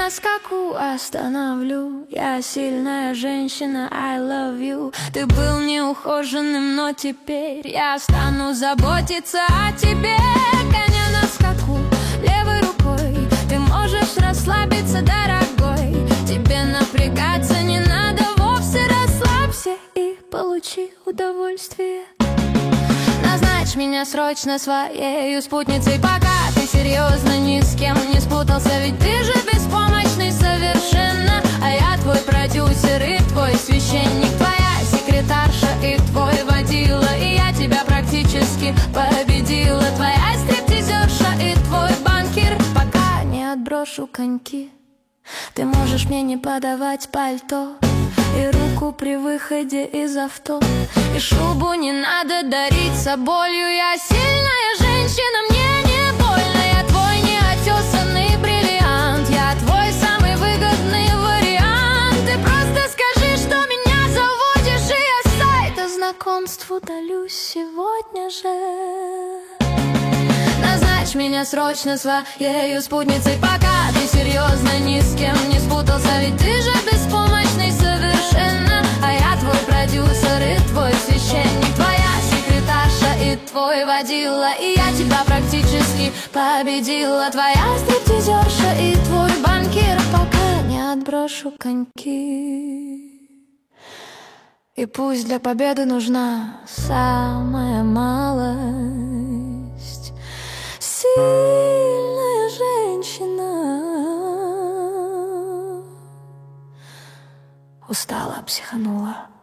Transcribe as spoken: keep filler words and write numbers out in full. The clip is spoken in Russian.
на скаку остановлю. Я сильная женщина, I love you. Ты был неухоженным, но теперь я стану заботиться о тебе. Коня на скаку, левой рукой ты можешь расслабиться, дорогой. Тебе напрягаться не надо вовсе. Расслабься и получи удовольствие. Назначь меня срочно своей спутницей, пока ты серьезно ни с кем не спутался. Ведь ты же беспомощный совершенно, а я твой продюсер и твой священник, твоя секретарша и твой водила. И я тебя практически победила, твоя стриптизерша и твой банкир. Пока не отброшу коньки, ты можешь мне не подавать пальто и руку при выходе из авто, и шубу не надо дарить соболью. Я сильная женщина, мне не больно. Я твой неотесанный бриллиант, я твой самый выгодный вариант. Ты просто скажи, что меня заводишь, и я с сайта знакомств удалюсь сегодня же. Назначь меня срочно своей спутницей, пока ты серьезно ни с кем не спутался. Ведь ты же беспомощный совершенно, а я твой продюсер и твой священник, твоя секретарша и твой водила. И я тебя практически победила, твоя стриптизерша и твой банкир. Пока не отброшу коньки. И пусть для победы нужна самая малость, сильная женщина устала, психанула.